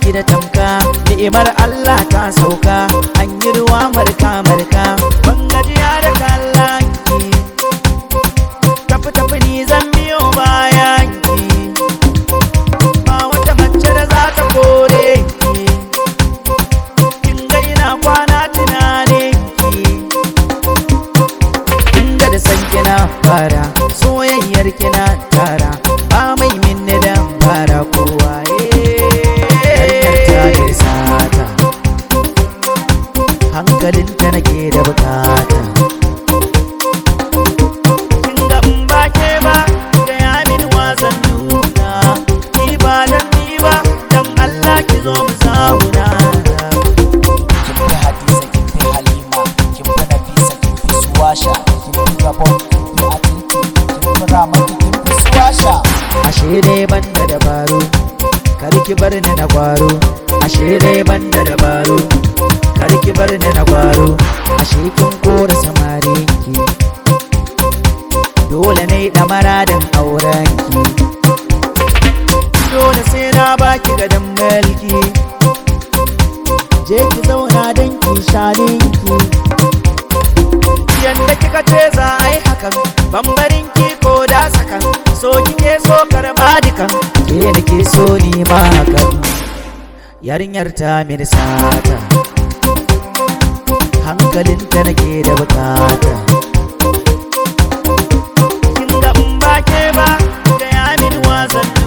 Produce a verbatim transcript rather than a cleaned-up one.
baki da tamka, ni'imar Allah ta sauka, an yi ruwa marka marka, ban gajiya da kallon ki, tafi tafi ni zan biyo bayan ki, ba wata mace da za ta kore ki, kin ga ina kwana tunanin ki, inda da san kina fara, soyayyar kina tara, ba mai minne da fara kowa hankalinta nake da bukata. Kin ga in ba ke ba, gaya min wasan nuna, ni ba dan ni ba, dan Allah ki zo mu zauna. Kin fi Hadiza, kin fi Halima, kin fi Nafisa, kin fi Suwasha, kin fi Gabon, kin fi Atiti, kin fi Ramatu, kin fi Suwasha. Ashe dai banda dabaru, kar ki bar ni na gwaro. Ashe dai banda dabaru, kar ki bar ni na gwaro. Ashe kin kora samare ki, dole ne damara dan auren ki, dole sai na baki gadon mulki, je ki zauna dan ki shanin ki, yanda kika ce za a yi hakan, bambarin ki ko da sakan, so kike so karba dukan, ke nake so ni ma hakan. Yarinyar ta mini sata, hankalinta nake da bukata. Kin ga in ba ke ba, gaya min wasan